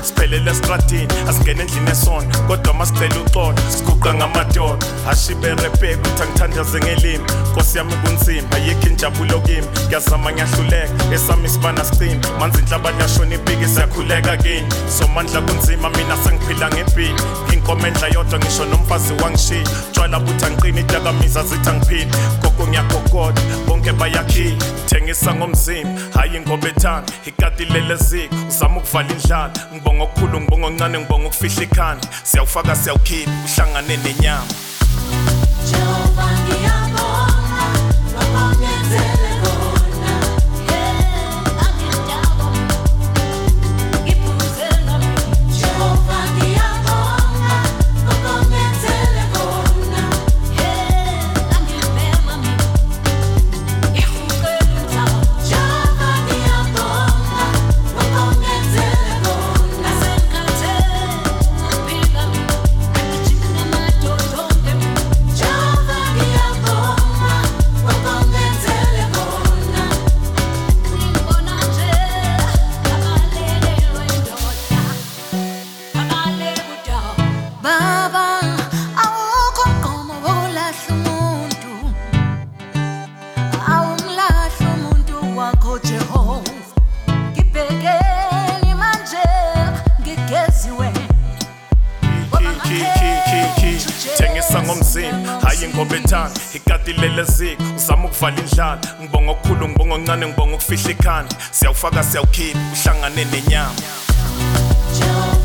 siphelele estradini asingene endlini esona kodwa masicela uxolo siguqa ngamadoda ashibe repek uthi angithandaze ngelimi Nkosi yami kunzima ayikho injabulo kimi ngiyazama ngiyahluleka esami isibana sicima manzi inhlabani yashona ibhiki siyakhuleka kini somandla kunzima mina sengiphila ngempilo inkomendla yodwa ngisho nomfazi wangishiya tshwala buthi angiqini idakamizwa zithi angiphili gogo ngiyagogoda bonke bayakhila thengisa ngomzimba hayi ngoba ethanda ikati leleziko uzama ukuvala indlala ngibonga okukhulu ngibonga okuncane ngibonga ukufihla ikhanda siyawufaka siyawukhipha uhlangane nenyama Jehova ngiyabonga ngokungenzele kona angidaba ngiphuze nami Jehova ngiyabonga ngokungenzele kona angibema ikhukela Jehova ngiyabonga ngokungenzele kona asekhathe phila angijina madodo Jehova ngiyabonga ngokungenzele kona ngibona nje abalelelwe indoda abalekuda Baba awukho mgomo wokulahla umuntu awumlahla umuntu wakho Jehova ngibhekeni manje ngigeziwe thengisa ngomzimba hayi ngoba ethanda ikati leleziko uzama ukuvala indlala ngibonga okukhulu ngibonga okuncane ngibonga ukufihla ikhanda siyawufaka siyawukhipha uhlangane nenyama Jehova